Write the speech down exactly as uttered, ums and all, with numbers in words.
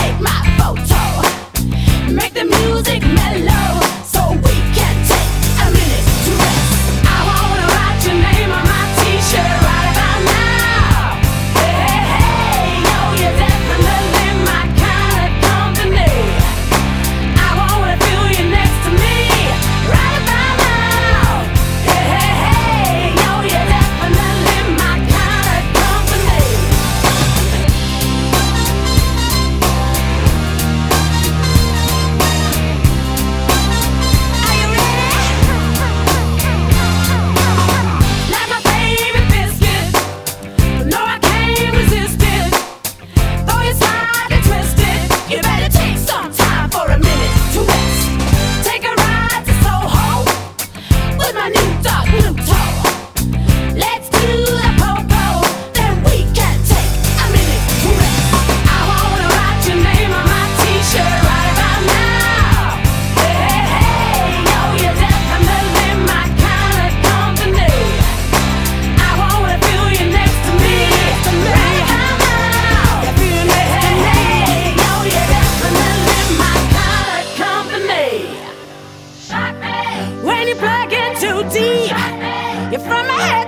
take my photo. Make the music mellow so we can take a minute to rest. I wanna write your name on my t-shirt right about now. Hey, hey, hey, yo, you're definitely my kind of company. I wanna feel you next to me right about now. Hey, hey, hey, yo, you're definitely my kind of company. Are you ready? Like my favorite biscuit, but no, I can't resist it. Though you're slightly twisted, you better take some time for a minute to rest. Take a ride to Soho with my new dog Pluto. Let's do the popo, then we can take a minute to rest. I wanna write your name on my t-shirt right about now. Hey, hey, hey, yo, you're definitely my kind of company. I wanna feel you next to me right about now. Hey, hey, hey, yo, you're definitely my kind of company. When you plug in too deep, you're from my head.